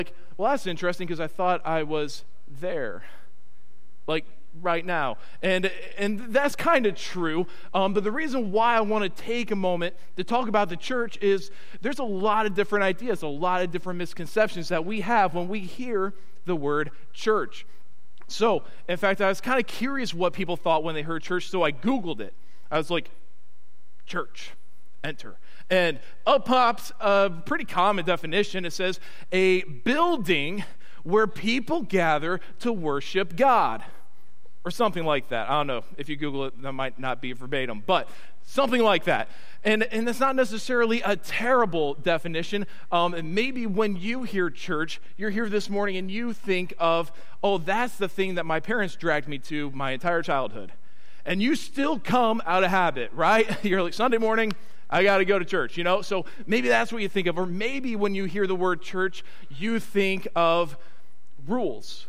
well, that's interesting because I thought I was there, like right now. And that's kind of true. But the reason why I want to take a moment to talk about the church is there's a lot of different ideas, a lot of different misconceptions that we have when we hear the word church. So, in fact, I was kind of curious what people thought when they heard church, so I Googled it. I was like, church, enter. And up pops a pretty common definition. It says, a building where people gather to worship God. Or something like that. I don't know. If you Google it, that might not be verbatim, but something like that. And that's not necessarily a terrible definition. And maybe when you hear church, you're here this morning and you think of, oh, that's the thing that my parents dragged me to my entire childhood. And you still come out of habit, right? You're like, Sunday morning, I got to go to church, you know? So maybe that's what you think of. Or maybe when you hear the word church, you think of rules,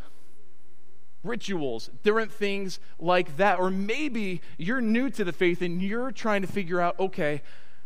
rituals, different things like that. Or maybe you're new to the faith and you're trying to figure out, okay,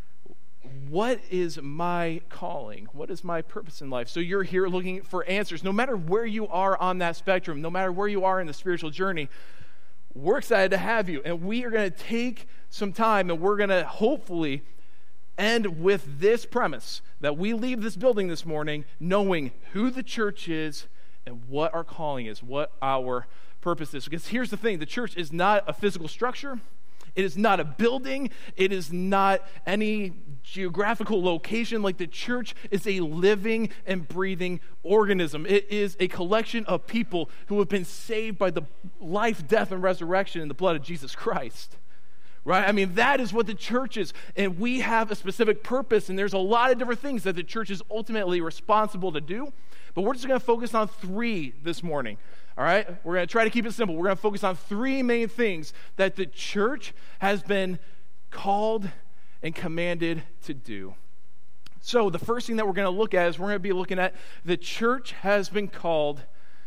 what is my calling? What is my purpose in life? So you're here looking for answers. No matter where you are on that spectrum, no matter where you are in the spiritual journey, we're excited to have you. And we are going to take some time and we're going to hopefully end with this premise that we leave this building this morning knowing who the church is and what our calling is, what our purpose is. Because here's the thing, the church is not a physical structure. It is not a building. It is not any geographical location. Like, the church is a living and breathing organism. It is a collection of people who have been saved by the life, death, and resurrection in the blood of Jesus Christ. Right? I mean, that is what the church is. And we have a specific purpose, and there's a lot of different things that the church is ultimately responsible to do. But we're just going to focus on 3 this morning, all right? We're going to try to keep it simple. We're going to focus on 3 main things that the church has been called and commanded to do. So the first thing that we're going to look at is we're going to be looking at the church has been called,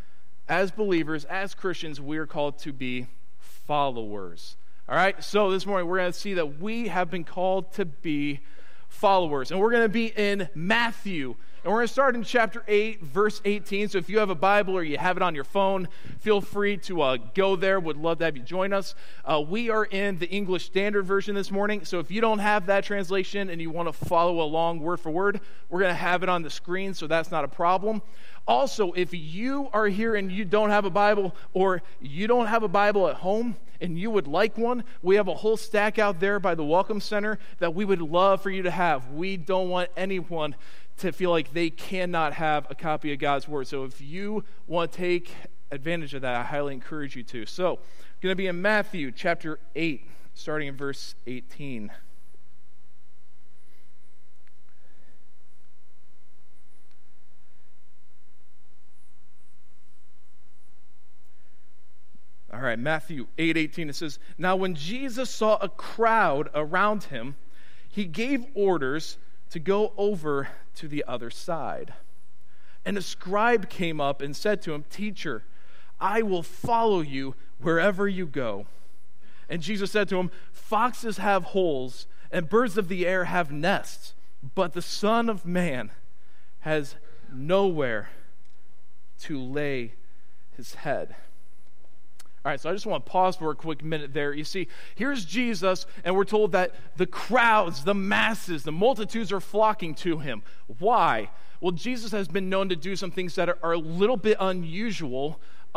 as believers, as Christians, we are called to be followers. All right? So this morning we're going to see that we have been called to be followers. And we're going to be in Matthew. And we're going to start in chapter 8, verse 18. So if you have a Bible or you have it on your phone, feel free to go there. Would love to have you join us. We are in the English Standard Version this morning. So if you don't have that translation and you want to follow along word for word, we're going to have it on the screen, so that's not a problem. Also, if you are here and you don't have a Bible or you don't have a Bible at home and you would like one, we have a whole stack out there by the Welcome Center that we would love for you to have. We don't want anyone to feel like they cannot have a copy of God's Word. So if you want to take advantage of that, I highly encourage you to. So, going to be in Matthew chapter 8, starting in verse 18. All right, Matthew 8:18, it says, "Now when Jesus saw a crowd around him, he gave orders to go over to the other side. And a scribe came up and said to him, 'Teacher, I will follow you wherever you go.' And Jesus said to him, 'Foxes have holes, and birds of the air have nests, but the Son of Man has nowhere to lay his head.'" All right, so I just want to pause for a quick minute there. You see, here's Jesus, and we're told that the crowds, the masses, the multitudes are flocking to him. Why? Well, Jesus has been known to do some things that are a little bit unusual,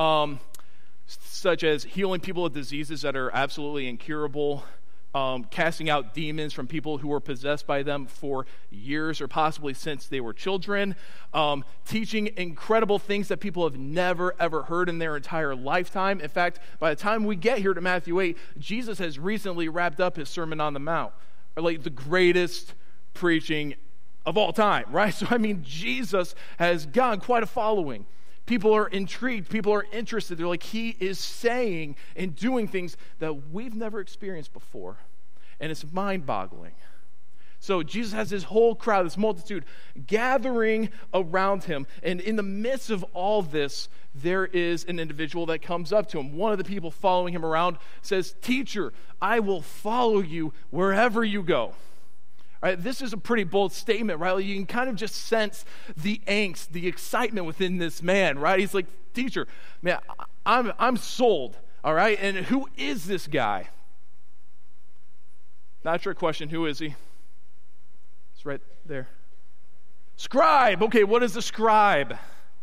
such as healing people of diseases that are absolutely incurable, casting out demons from people who were possessed by them for years or possibly since they were children, teaching incredible things that people have never, ever heard in their entire lifetime. In fact, by the time we get here to Matthew 8, Jesus has recently wrapped up his Sermon on the Mount, or like the greatest preaching of all time, right? So, I mean, Jesus has gotten quite a following. People are intrigued. People are interested. They're like, he is saying and doing things that we've never experienced before. And it's mind-boggling. So Jesus has this whole crowd, this multitude, gathering around him. And in the midst of all this, there is an individual that comes up to him. One of the people following him around says, "Teacher, I will follow you wherever you go." All Right? This is a pretty bold statement, right? You can kind of just sense the angst, the excitement within this man, right? He's like, teacher, man, I'm sold, all right? And who is this guy? Not a trick question. Who is he? It's right there. Scribe. Okay, what is a scribe?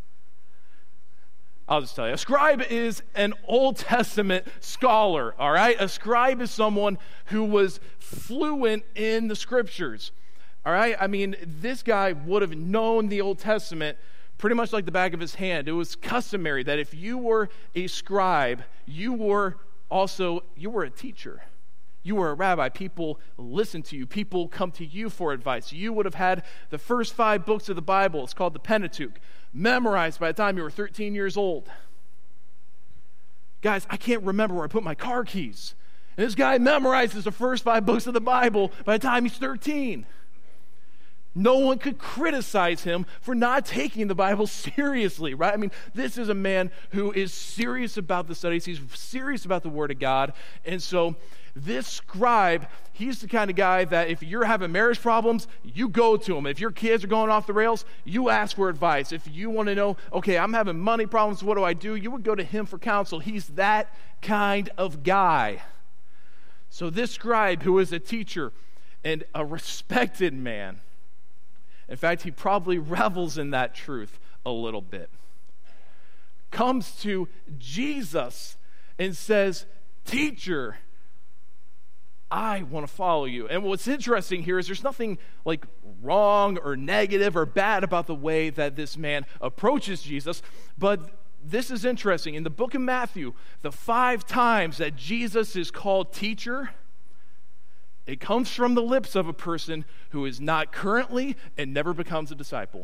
I'll just tell you. A scribe is an Old Testament scholar, all right? A scribe is someone who was fluent in the scriptures, all right? I mean, this guy would have known the Old Testament pretty much like the back of his hand. It was customary that if you were a scribe, you were a teacher. You were a rabbi. People listen to you. People come to you for advice. You would have had the first 5 books of the Bible. It's called the Pentateuch, memorized by the time you were 13 years old. Guys, I can't remember where I put my car keys. And this guy memorizes the first 5 books of the Bible by the time he's 13. No one could criticize him for not taking the Bible seriously, right? I mean, this is a man who is serious about the studies. He's serious about the Word of God. And so this scribe, he's the kind of guy that if you're having marriage problems, you go to him. If your kids are going off the rails, you ask for advice. If you want to know, okay, I'm having money problems, what do I do? You would go to him for counsel. He's that kind of guy. So this scribe, who is a teacher and a respected man, in fact, he probably revels in that truth a little bit, comes to Jesus and says, teacher, I want to follow you. And what's interesting here is there's nothing like wrong or negative or bad about the way that this man approaches Jesus, but this is interesting. In the book of Matthew, the 5 times that Jesus is called teacher, it comes from the lips of a person who is not currently and never becomes a disciple.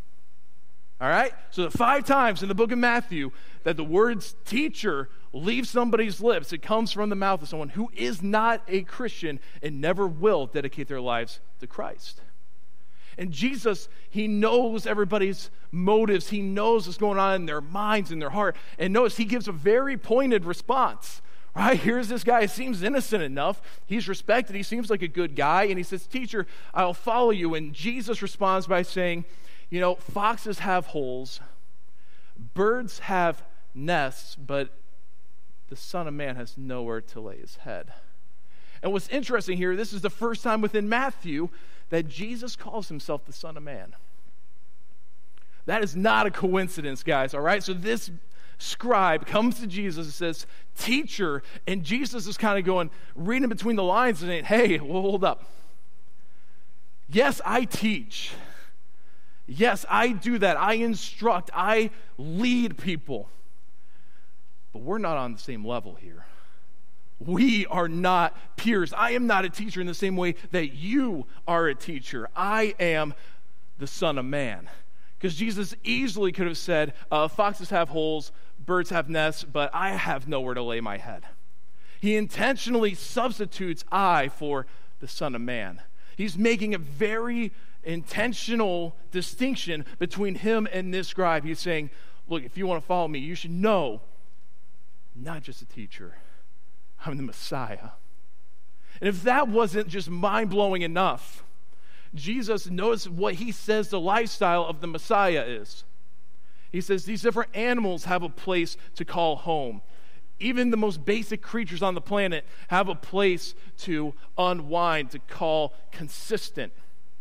All right? So the 5 times in the book of Matthew that the words teacher leave somebody's lips, it comes from the mouth of someone who is not a Christian and never will dedicate their lives to Christ. And Jesus, he knows everybody's motives. He knows what's going on in their minds and their heart. And notice he gives a very pointed response. Right? Here's this guy. He seems innocent enough. He's respected. He seems like a good guy. And he says, teacher, I'll follow you. And Jesus responds by saying, you know, foxes have holes, birds have nests, but the Son of Man has nowhere to lay his head. And what's interesting here, this is the first time within Matthew that Jesus calls himself the Son of Man. That is not a coincidence, guys, all right? So this scribe comes to Jesus and says, teacher, and Jesus is kind of going, reading between the lines and saying, hey, well, hold up. Yes, I teach. Yes, I do that. I instruct. I lead people. But we're not on the same level here. We are not peers. I am not a teacher in the same way that you are a teacher. I am the Son of Man. Because Jesus easily could have said, foxes have holes, birds have nests, but I have nowhere to lay my head. He intentionally substitutes I for the Son of Man. He's making a very intentional distinction between him and this scribe. He's saying, look, if you want to follow me, you should know I'm not just a teacher. I'm the Messiah. And if that wasn't just mind-blowing enough, Jesus knows what he says the lifestyle of the Messiah is. He says these different animals have a place to call home. Even the most basic creatures on the planet have a place to unwind, to call consistent.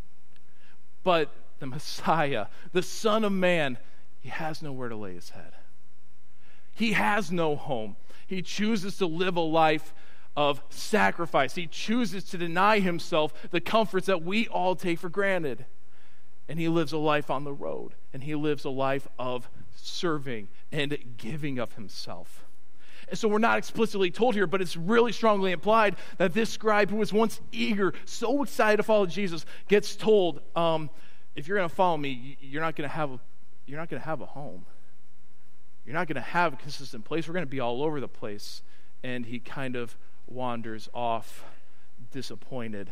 But the Messiah, the Son of Man, he has nowhere to lay his head. He has no home. He chooses to live a life of sacrifice. He chooses to deny himself the comforts that we all take for granted. And he lives a life on the road. And he lives a life of serving and giving of himself. And so we're not explicitly told here, but it's really strongly implied that this scribe who was once eager, so excited to follow Jesus, gets told, if you're going to follow me, you're not going to have a home. You're not going to have a consistent place. We're going to be all over the place. And he kind of wanders off disappointed.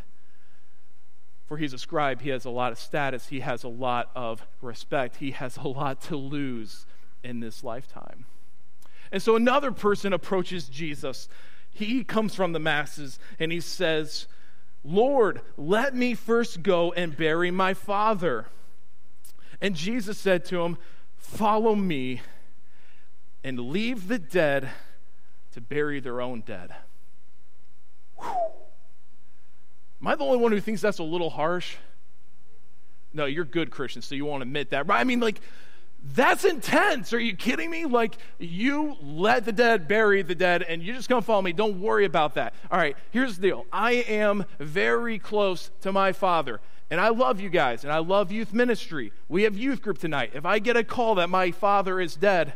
For he's a scribe. He has a lot of status. He has a lot of respect. He has a lot to lose in this lifetime. And so another person approaches Jesus. He comes from the masses and he says, Lord, let me first go and bury my father. And Jesus said to him, follow me and leave the dead to bury their own dead. Whew. Am I the only one who thinks that's a little harsh? No, you're good Christians, so you won't admit that, right? I mean, like, that's intense. Are you kidding me? Like, you let the dead bury the dead, and you're just going to follow me. Don't worry about that. All right, here's the deal. I am very close to my father, and I love you guys, and I love youth ministry. We have youth group tonight. If I get a call that my father is dead,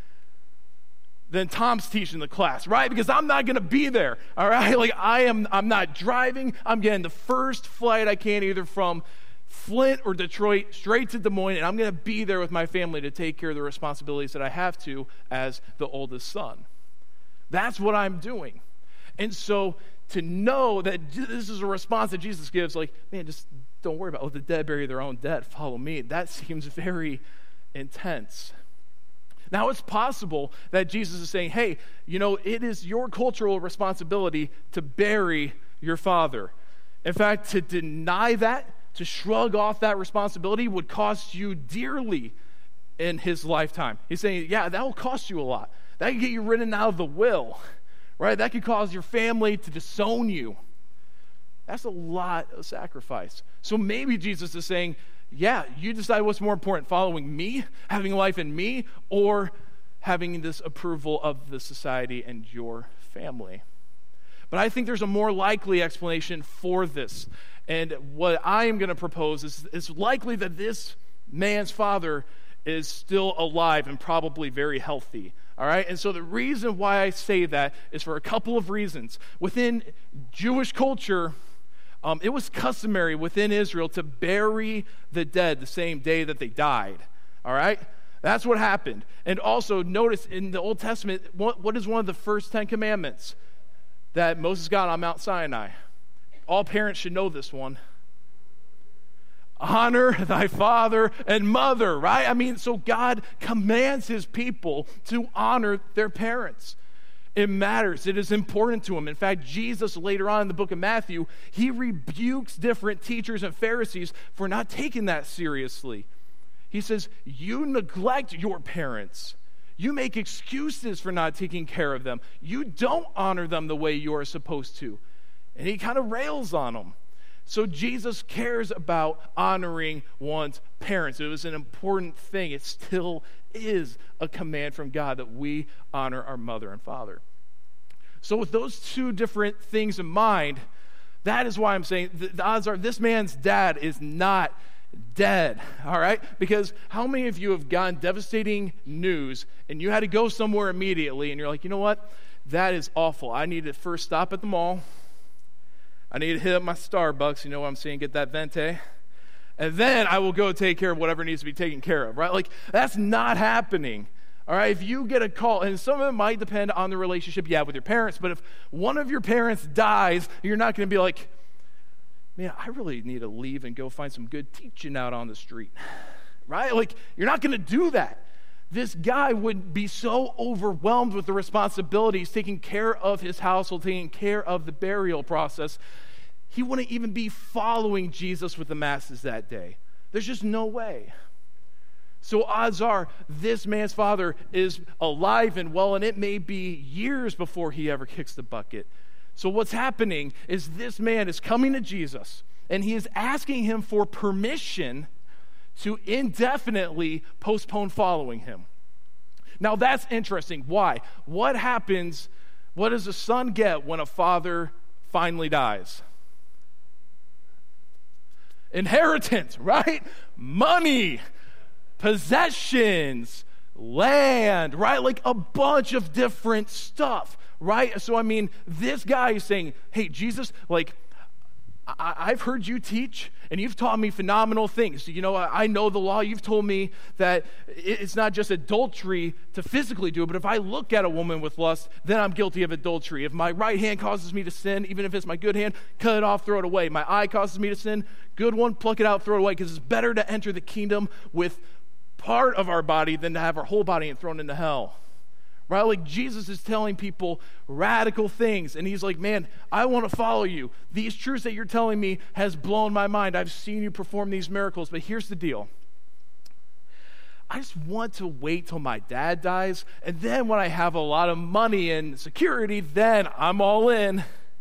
then Tom's teaching the class, right? Because I'm not going to be there, all right? Like, I'm not driving. I'm getting the first flight I can, either from Flint or Detroit, straight to Des Moines, and I'm going to be there with my family to take care of the responsibilities that I have to as the oldest son. That's what I'm doing. And so to know that this is a response that Jesus gives, like, man, just don't worry about, let the dead bury their own dead, follow me. That seems very intense. Now, it's possible that Jesus is saying, hey, it is your cultural responsibility to bury your father. In fact, to deny that, to shrug off that responsibility would cost you dearly in his lifetime. He's saying, yeah, that will cost you a lot. That could get you written out of the will, right? That could cause your family to disown you. That's a lot of sacrifice. So maybe Jesus is saying, yeah, you decide what's more important, following me, having life in me, or having this approval of the society and your family. But I think there's a more likely explanation for this. And what I am going to propose is likely that this man's father is still alive and probably very healthy. All right? And so the reason why I say that is for a couple of reasons. Within Jewish culture, it was customary within Israel to bury the dead the same day that they died. All right? That's what happened. And also, notice in the Old Testament, what is one of the first 10 commandments that Moses got on Mount Sinai? All parents should know this one. Honor thy father and mother, right? I mean, so God commands his people to honor their parents. It matters. It is important to him. In fact, Jesus later on in the book of Matthew, he rebukes different teachers and Pharisees for not taking that seriously. He says, you neglect your parents. You make excuses for not taking care of them. You don't honor them the way you are supposed to. And he kind of rails on them. So Jesus cares about honoring one's parents. It was an important thing. It still is a command from God that we honor our mother and father. So with those two different things in mind, that is why I'm saying the odds are this man's dad is not dead, all right? Because how many of you have gotten devastating news and you had to go somewhere immediately and you're like, you know what? That is awful. I need to first stop at the mall. I need to hit up my Starbucks, you know what I'm saying, get that venti. And then I will go take care of whatever needs to be taken care of, right? Like, that's not happening, all right? If you get a call, and some of it might depend on the relationship you have with your parents, but if one of your parents dies, you're not going to be like, man, I really need to leave and go find some good teaching out on the street, right? Like, you're not going to do that. This guy would be so overwhelmed with the responsibilities, taking care of his household, taking care of the burial process, he wouldn't even be following Jesus with the masses that day. There's just no way. So odds are this man's father is alive and well, and it may be years before he ever kicks the bucket. So what's happening is this man is coming to Jesus, and he is asking him for permission to indefinitely postpone following him. Now that's interesting. Why? What happens, what does a son get when a father finally dies? Inheritance, right? Money, possessions, land, right? Like a bunch of different stuff, right? So I mean, this guy is saying, hey, Jesus, like, I've heard you teach, and you've taught me phenomenal things. You know, I know the law. You've told me that it's not just adultery to physically do it, but if I look at a woman with lust, then I'm guilty of adultery. If my right hand causes me to sin, even if it's my good hand, cut it off, throw it away. My eye causes me to sin, good one, pluck it out, throw it away, because it's better to enter the kingdom with part of our body than to have our whole body and thrown into hell. right? Like Jesus is telling people radical things, and he's like, man, I want to follow you. These truths that you're telling me has blown my mind. I've seen you perform these miracles, but here's the deal. I just want to wait till my dad dies, and then when I have a lot of money and security, then I'm all in.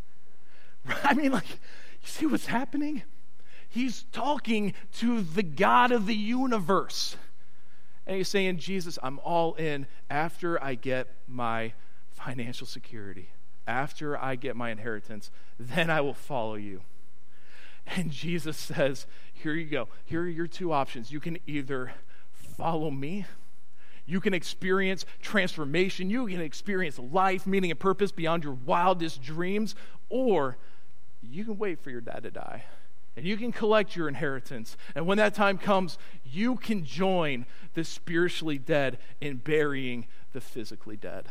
I mean, like, you see what's happening? He's talking to the God of the universe. And he's saying, Jesus, I'm all in after I get my financial security. After I get my inheritance, then I will follow you. And Jesus says, here you go. Here are your two options. You can either follow me. You can experience transformation. You can experience life, meaning, and purpose beyond your wildest dreams. Or you can wait for your dad to die. And you can collect your inheritance. And when that time comes, you can join the spiritually dead in burying the physically dead.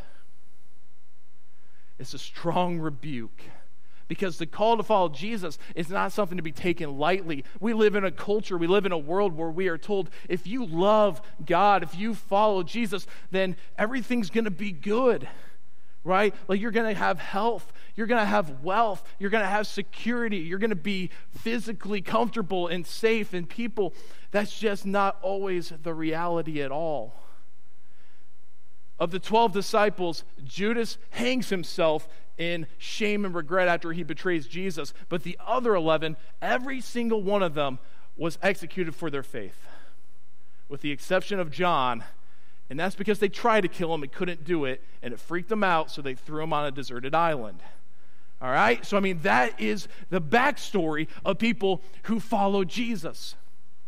It's a strong rebuke. Because the call to follow Jesus is not something to be taken lightly. We live in a culture, we live in a world where we are told, if you love God, if you follow Jesus, then everything's going to be good, right? Like you're going to have health, you're going to have wealth, you're going to have security, you're going to be physically comfortable and safe, and people, that's just not always the reality at all. Of the 12 disciples, Judas hangs himself in shame and regret after he betrays Jesus. But the other 11, every single one of them was executed for their faith, with the exception of John. And that's because they tried to kill him and couldn't do it, and it freaked them out, so they threw him on a deserted island. All right? So, I mean, that is the backstory of people who follow Jesus.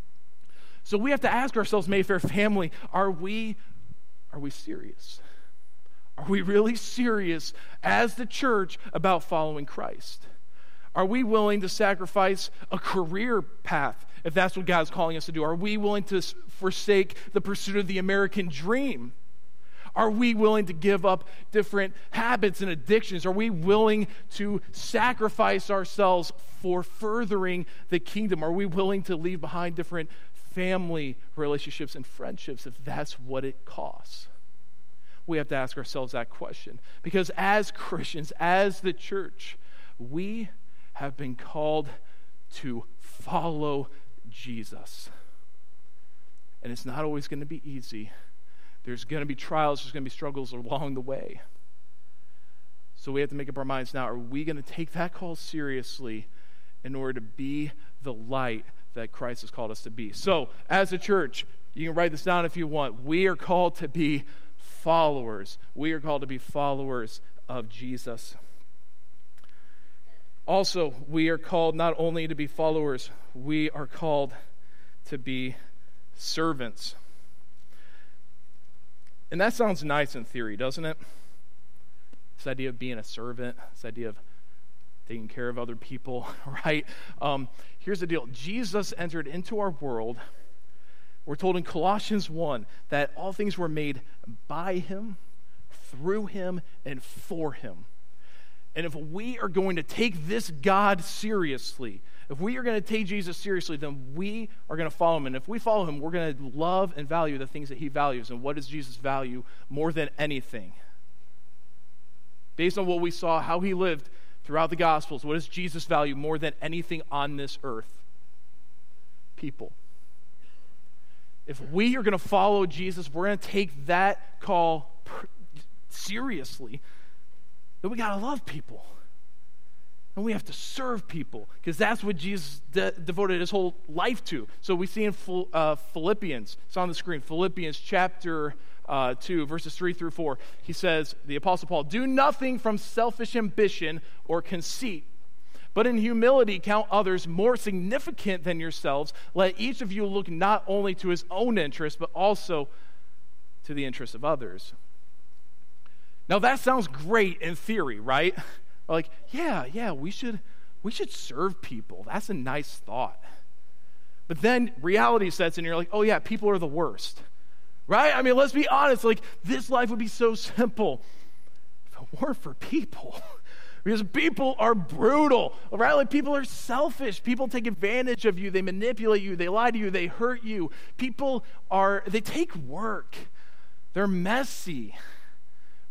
So we have to ask ourselves, Mayfair family, are we serious? Are we really serious as the church about following Christ? Are we willing to sacrifice a career path if that's what God's calling us to do? Are we willing to forsake the pursuit of the American dream? Are we willing to give up different habits and addictions? Are we willing to sacrifice ourselves for furthering the kingdom? Are we willing to leave behind different family relationships and friendships if that's what it costs? We have to ask ourselves that question. Because as Christians, as the church, we have been called to follow Jesus. And it's not always going to be easy. There's going to be trials, there's going to be struggles along the way. So we have to make up our minds now, are we going to take that call seriously in order to be the light that Christ has called us to be? So, as a church, you can write this down if you want. We are called to be followers. We are called to be followers of Jesus. Also, we are called not only to be followers, we are called to be servants. And that sounds nice in theory, doesn't it? This idea of being a servant, this idea of taking care of other people, right? Here's the deal. Jesus entered into our world. We're told in Colossians 1 that all things were made by him, through him, and for him. And if we are going to take this God seriously, if we are going to take Jesus seriously, then we are going to follow him. And if we follow him, we're going to love and value the things that he values. And what does Jesus value more than anything? Based on what we saw, how he lived throughout the Gospels, what does Jesus value more than anything on this earth? People. If we are going to follow Jesus, we're going to take that call seriously, then we got to love people. And we have to serve people, because that's what Jesus devoted his whole life to. So we see in Philippians, it's on the screen, Philippians chapter 2, verses 3 through 4. He says, the Apostle Paul, do nothing from selfish ambition or conceit, but in humility count others more significant than yourselves. Let each of you look not only to his own interest, but also to the interests of others. Now that sounds great in theory, right? Like, yeah, we should serve people. That's a nice thought. But then reality sets in, and you're like, oh yeah, people are the worst. Right? I mean, let's be honest, like, this life would be so simple if it weren't for people. Because people are brutal, right? Like, people are selfish. People take advantage of you. They manipulate you. They lie to you. They hurt you. They take work. They're messy,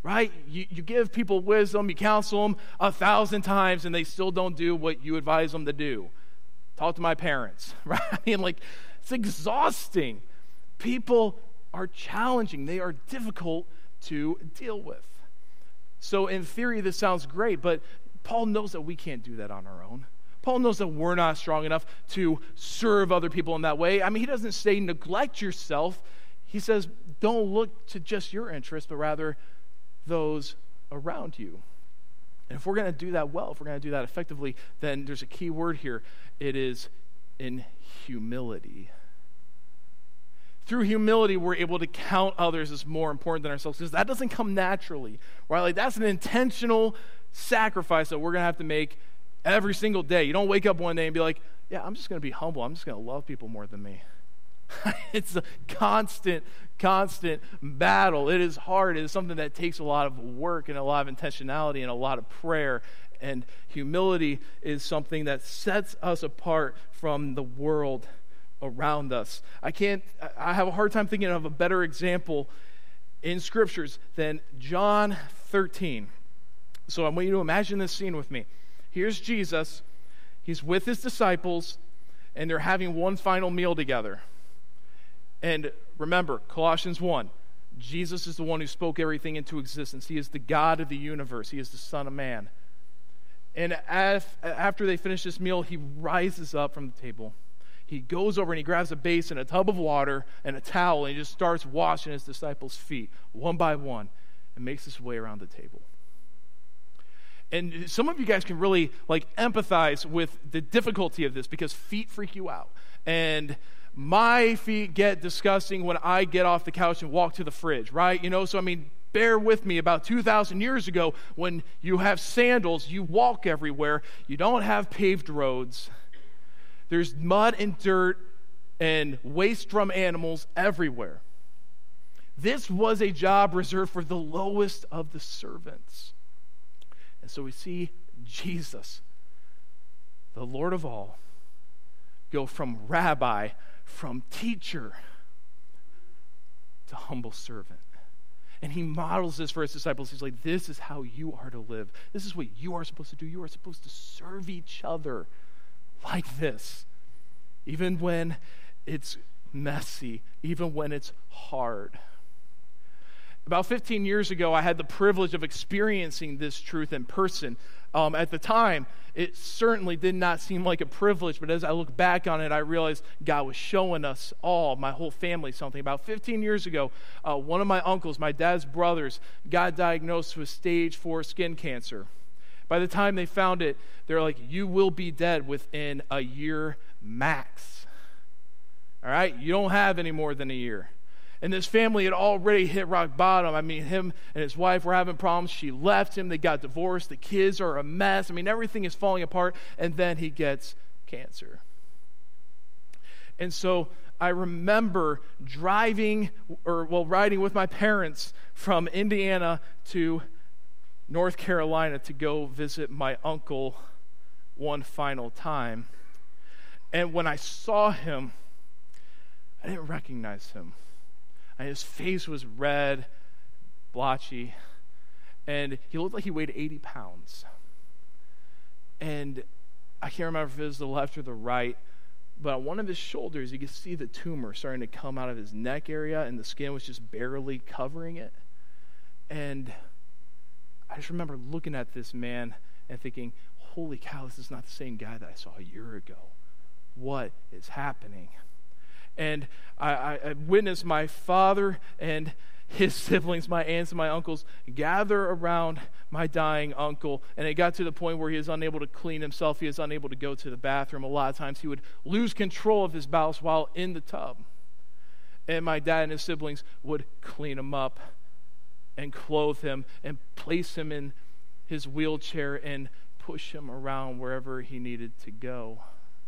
right? You give people wisdom, you counsel them 1,000 times, and they still don't do what you advise them to do. Talk to my parents, right? I mean, like, it's exhausting. People are challenging. They are difficult to deal with. So in theory, this sounds great, but Paul knows that we can't do that on our own. Paul knows that we're not strong enough to serve other people in that way. I mean, he doesn't say neglect yourself. He says don't look to just your interests, but rather those around you. And if we're going to do that well, if we're going to do that effectively, then there's a key word here. It is in humility. Through humility, we're able to count others as more important than ourselves, because that doesn't come naturally, right? Like, that's an intentional sacrifice that we're going to have to make every single day. You don't wake up one day and be like, yeah, I'm just going to be humble. I'm just going to love people more than me. It's a constant battle. It is hard. It is something that takes a lot of work and a lot of intentionality and a lot of prayer. And humility is something that sets us apart from the world around us. I have a hard time thinking of a better example in scriptures than John 13. So I want you to imagine this scene with me. Here's Jesus. He's with his disciples, and they're having one final meal together. And remember, Colossians 1, Jesus is the one who spoke everything into existence. He is the God of the universe. He is the Son of Man. And after they finish this meal, he rises up from the table. He goes over and he grabs a basin, a tub of water, and a towel, and he just starts washing his disciples' feet one by one and makes his way around the table. And some of you guys can really empathize with the difficulty of this, because feet freak you out. And my feet get disgusting when I get off the couch and walk to the fridge, right? So I mean, bear with me. About 2,000 years ago, when you have sandals, you walk everywhere. You don't have paved roads. There's mud and dirt and waste from animals everywhere. This was a job reserved for the lowest of the servants. And so we see Jesus, the Lord of all, go from rabbi, from teacher, to humble servant. And he models this for his disciples. He's like, this is how you are to live. This is what you are supposed to do. You are supposed to serve each other like this, even when it's messy, even when it's hard. About 15 years ago, I had the privilege of experiencing this truth in person. At the time, it certainly did not seem like a privilege, but as I look back on it, I realized God was showing us all, my whole family, something. About 15 years ago, one of my uncles, my dad's brothers, got diagnosed with stage 4 skin cancer. By the time they found it, they're like, you will be dead within a year max. All right? You don't have any more than a year. And this family had already hit rock bottom. I mean, him and his wife were having problems. She left him. They got divorced. The kids are a mess. I mean, everything is falling apart. And then he gets cancer. And so I remember riding with my parents from Indiana to North Carolina to go visit my uncle one final time. And when I saw him, I didn't recognize him. And his face was red, blotchy, and he looked like he weighed 80 pounds. And I can't remember if it was the left or the right, but on one of his shoulders, you could see the tumor starting to come out of his neck area, and the skin was just barely covering it. And I just remember looking at this man and thinking, holy cow, this is not the same guy that I saw a year ago. What is happening? And I witnessed my father and his siblings, my aunts and my uncles, gather around my dying uncle. And it got to the point where he is unable to clean himself. He is unable to go to the bathroom. A lot of times he would lose control of his bowels while in the tub. And my dad and his siblings would clean him up and clothe him and place him in his wheelchair and push him around wherever he needed to go.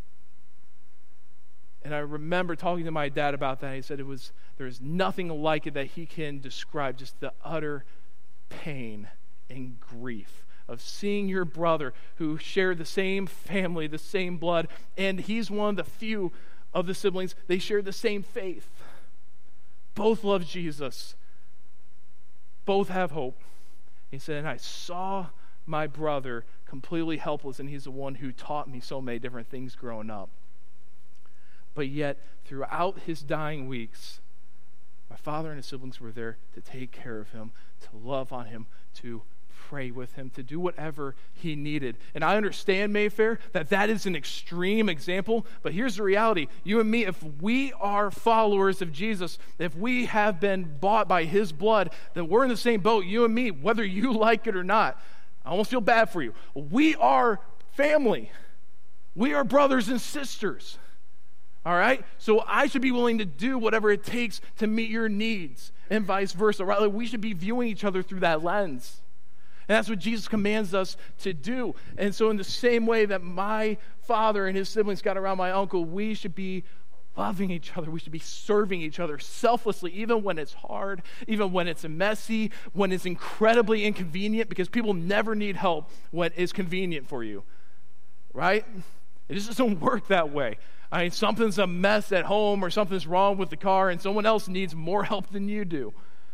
And I remember talking to my dad about that. He said there's nothing like it that he can describe, just the utter pain and grief of seeing your brother who shared the same family, the same blood, and he's one of the few of the siblings, they share the same faith. Both love Jesus. Both have hope. He said, and I saw my brother completely helpless, and he's the one who taught me so many different things growing up. But yet, throughout his dying weeks, my father and his siblings were there to take care of him, to love on him, to pray with him, to do whatever he needed. And I understand, Mayfair, that is an extreme example, but here's the reality. You and me, if we are followers of Jesus, if we have been bought by his blood, then we're in the same boat, you and me, whether you like it or not. I almost feel bad for you. We are family. We are brothers and sisters. All right? So I should be willing to do whatever it takes to meet your needs and vice versa. Right? Like we should be viewing each other through that lens. And that's what Jesus commands us to do. And so in the same way that my father and his siblings got around my uncle, we should be loving each other. We should be serving each other selflessly, even when it's hard, even when it's messy, when it's incredibly inconvenient, because people never need help when it's convenient for you. Right? It just doesn't work that way. I mean, something's a mess at home or something's wrong with the car and someone else needs more help than you do.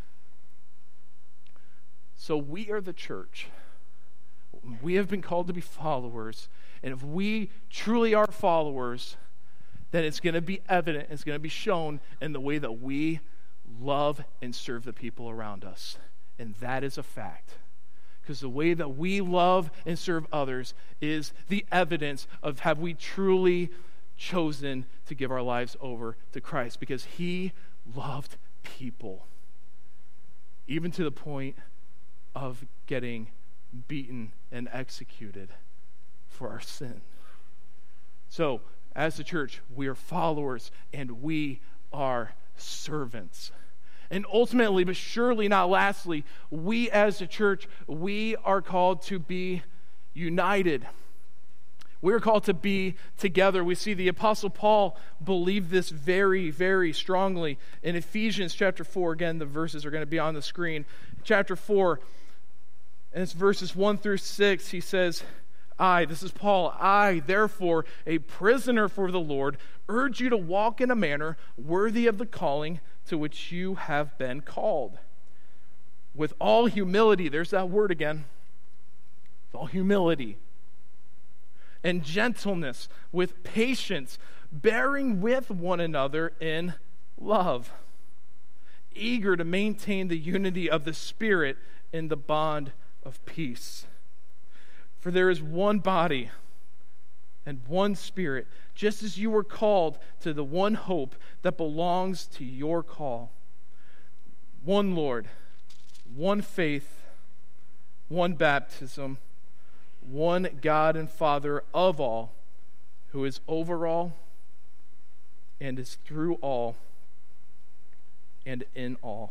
So we are the church. We have been called to be followers. And if we truly are followers, then it's going to be evident, it's going to be shown in the way that we love and serve the people around us. And that is a fact. Because the way that we love and serve others is the evidence of have we truly chosen to give our lives over to Christ. Because he loved people. Even to the point of getting beaten and executed for our sin. So, as the church, we are followers and we are servants. And ultimately, but surely not lastly, we as the church, we are called to be united. We're called to be together. We see the Apostle Paul believed this very, very strongly. In Ephesians chapter 4, again, the verses are going to be on the screen. Chapter 4, and it's verses 1 through 6, he says, this is Paul, I, therefore, a prisoner for the Lord, urge you to walk in a manner worthy of the calling to which you have been called. With all humility, there's that word again, with all humility and gentleness, with patience, bearing with one another in love, eager to maintain the unity of the Spirit in the bond of peace. For there is one body and one Spirit, just as you were called to the one hope that belongs to your call. One Lord, one faith, one baptism, one God and Father of all, who is over all and is through all and in all.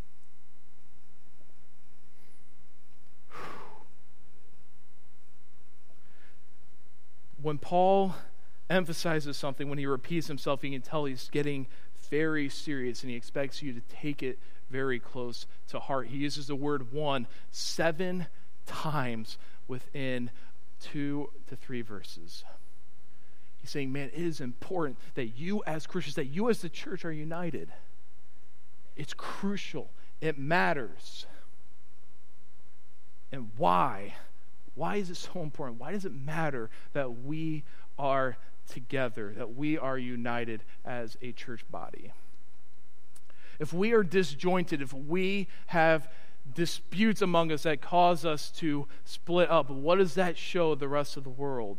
When Paul emphasizes something, when he repeats himself, you can tell he's getting very serious and he expects you to take it very close to heart. He uses the word one 7 times within 2 to 3 verses. He's saying, man, it is important that you as Christians, that you as the church are united. It's crucial. It matters. And why? Why is it so important? Why does it matter that we are together, that we are united as a church body? If we are disjointed, if we have disputes among us that cause us to split up, what does that show the rest of the world?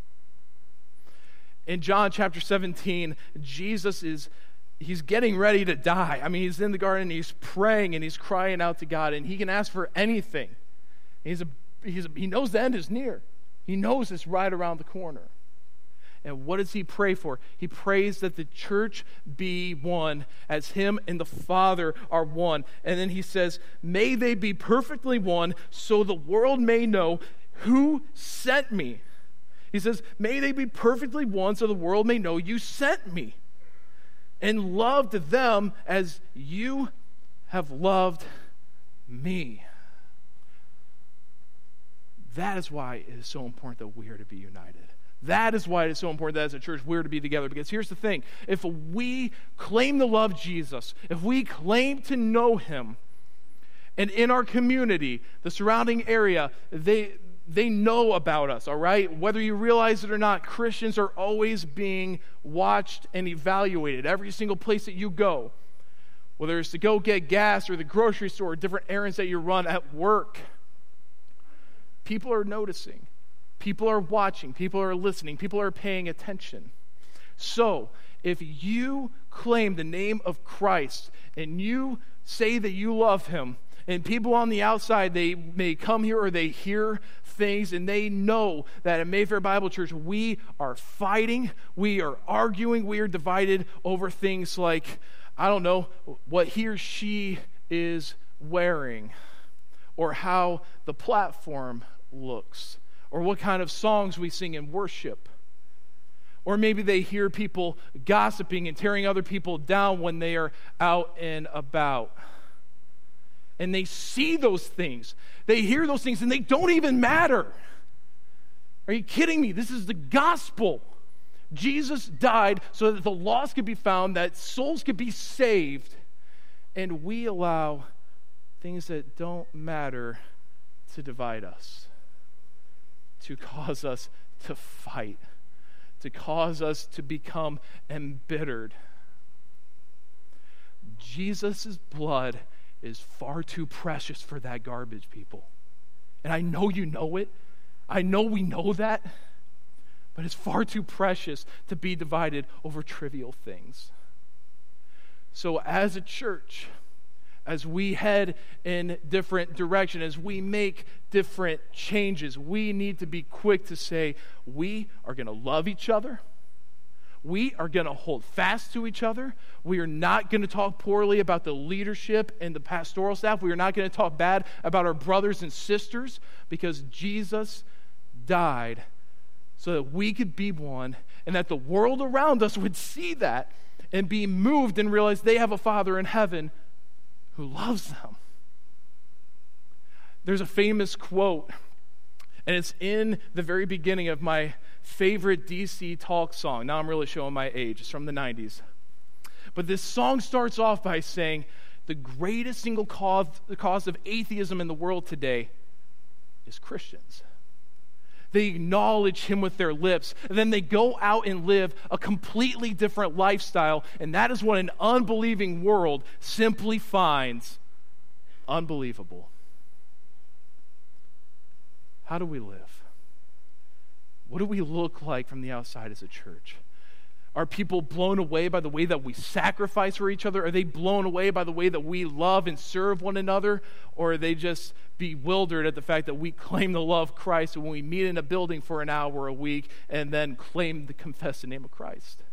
In John chapter 17, Jesus he's getting ready to die. I mean, he's in the garden, he's praying and he's crying out to God, and he can ask for anything. He knows the end is near. He knows it's right around the corner. And what does he pray for? He prays that the church be one as him and the Father are one. And then he says, may they be perfectly one so the world may know who sent me. He says, may they be perfectly one so the world may know you sent me and loved them as you have loved me. That is why it is so important that we are to be united. That is why it is so important that as a church we're to be together. Because here's the thing. If we claim to love Jesus, if we claim to know him, And in our community, the surrounding area, they know about us, all right? Whether you realize it or not, Christians are always being watched and evaluated every single place that you go. Whether it's to go get gas or the grocery store, different errands that you run at work. People are noticing. People are watching. People are listening. People are paying attention. So, if you claim the name of Christ and you say that you love him, and people on the outside, they may come here or they hear things and they know that at Mayfair Bible Church we are fighting, we are arguing, we are divided over things like, I don't know, what he or she is wearing, or how the platform looks, or what kind of songs we sing in worship. Or maybe they hear people gossiping and tearing other people down when they are out and about. And they see those things. They hear those things and they don't even matter. Are you kidding me? This is the gospel. Jesus died so that the lost could be found, that souls could be saved. And we allow things that don't matter to divide us, to cause us to fight, to cause us to become embittered. Jesus' blood is far too precious for that garbage, people. And I know you know it. I know we know that. But it's far too precious to be divided over trivial things. So as a church, as we head in different direction, as we make different changes, we need to be quick to say, we are going to love each other. We are going to hold fast to each other. We are not going to talk poorly about the leadership and the pastoral staff. We are not going to talk bad about our brothers and sisters, because Jesus died so that we could be one, and that the world around us would see that and be moved and realize they have a Father in heaven who loves them. There's a famous quote, and it's in the very beginning of my favorite DC Talk song. Now I'm really showing my age. It's from the 90s. But this song starts off by saying, the greatest single cause of atheism in the world today is Christians. They acknowledge him with their lips, and then they go out and live a completely different lifestyle, and that is what an unbelieving world simply finds unbelievable. How do we live? What do we look like from the outside as a church? Are people blown away by the way that we sacrifice for each other? Are they blown away by the way that we love and serve one another? Or are they just bewildered at the fact that we claim to love Christ when we meet in a building for an hour a week and then claim to confess the name of Christ?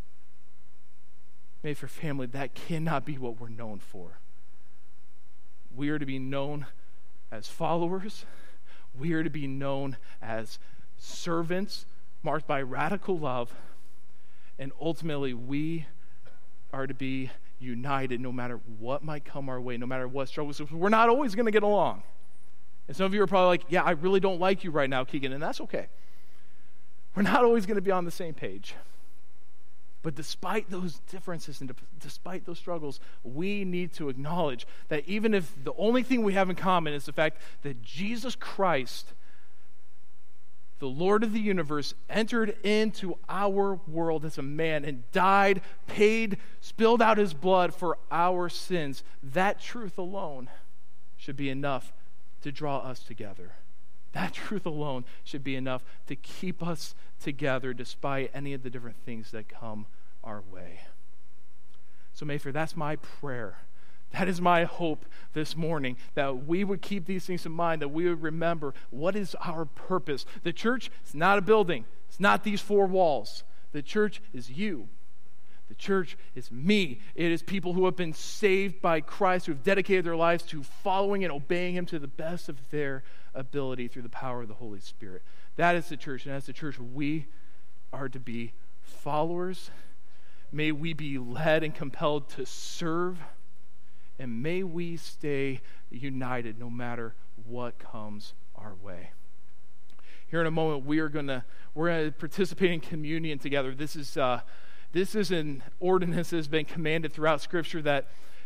Mayfair family, that cannot be what we're known for. We are to be known as followers. We are to be known as servants marked by radical love. And ultimately, we are to be united no matter what might come our way, no matter what struggles. We're not always going to get along. And some of you are probably like, yeah, I really don't like you right now, Keegan, and that's okay. We're not always going to be on the same page. But despite those differences and despite those struggles, we need to acknowledge that even if the only thing we have in common is the fact that Jesus Christ, the Lord of the universe, entered into our world as a man and died, paid, spilled out his blood for our sins, that truth alone should be enough to draw us together. That truth alone should be enough to keep us together despite any of the different things that come our way. So Mayfair, that's my prayer. That is my hope this morning, that we would keep these things in mind, that we would remember what is our purpose. The church is not a building. It's not these four walls. The church is you. The church is me. It is people who have been saved by Christ, who have dedicated their lives to following and obeying him to the best of their ability through the power of the Holy Spirit. That is the church, and as the church, we are to be followers. May we be led and compelled to serve. And may we stay united no matter what comes our way. Here in a moment, we're gonna participate in communion together. This is an ordinance that has been commanded throughout Scripture that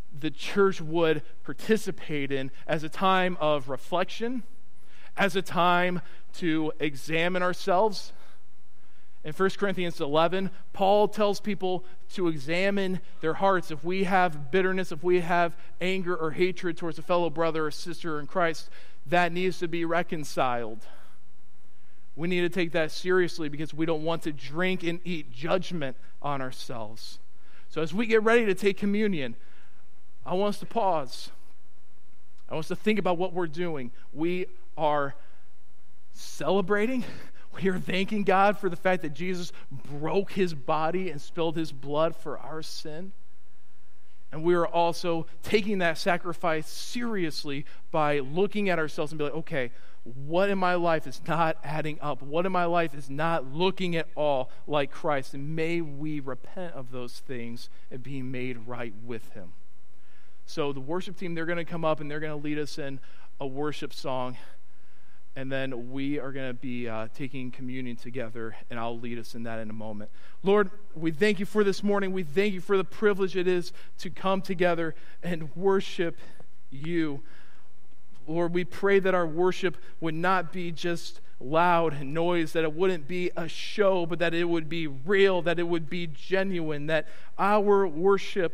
the church would participate in as a time of reflection, as a time to examine ourselves. In 1 Corinthians 11, Paul tells people to examine their hearts. If we have bitterness, if we have anger or hatred towards a fellow brother or sister in Christ, that needs to be reconciled. We need to take that seriously because we don't want to drink and eat judgment on ourselves. So as we get ready to take communion, I want us to pause. I want us to think about what we're doing. We are celebrating. We are thanking God for the fact that Jesus broke his body and spilled his blood for our sin. And we are also taking that sacrifice seriously by looking at ourselves and be like, okay, what in my life is not adding up? What in my life is not looking at all like Christ? And may we repent of those things and be made right with him. So the worship team, they're going to come up and they're going to lead us in a worship song. And then we are going to be taking communion together, and I'll lead us in that in a moment. Lord, we thank you for this morning. We thank you for the privilege it is to come together and worship you. Lord, we pray that our worship would not be just loud and noise, that it wouldn't be a show, but that it would be real, that it would be genuine, that our worship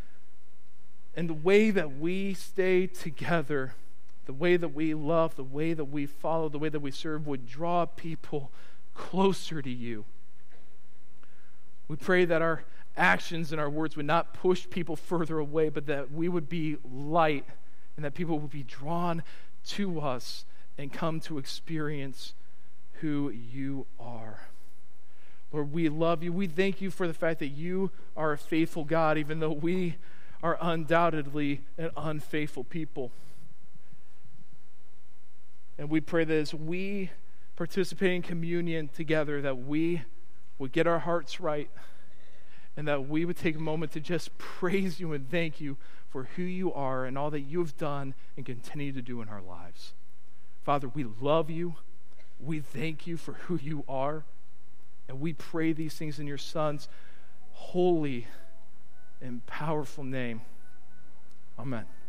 and the way that we stay together, the way that we love, the way that we follow, the way that we serve would draw people closer to you. We pray that our actions and our words would not push people further away, but that we would be light and that people would be drawn to us and come to experience who you are. Lord, we love you. We thank you for the fact that you are a faithful God, even though we are undoubtedly an unfaithful people. And we pray that as we participate in communion together, that we would get our hearts right and that we would take a moment to just praise you and thank you for who you are and all that you have done and continue to do in our lives. Father, we love you. We thank you for who you are. And we pray these things in your Son's holy and powerful name. Amen.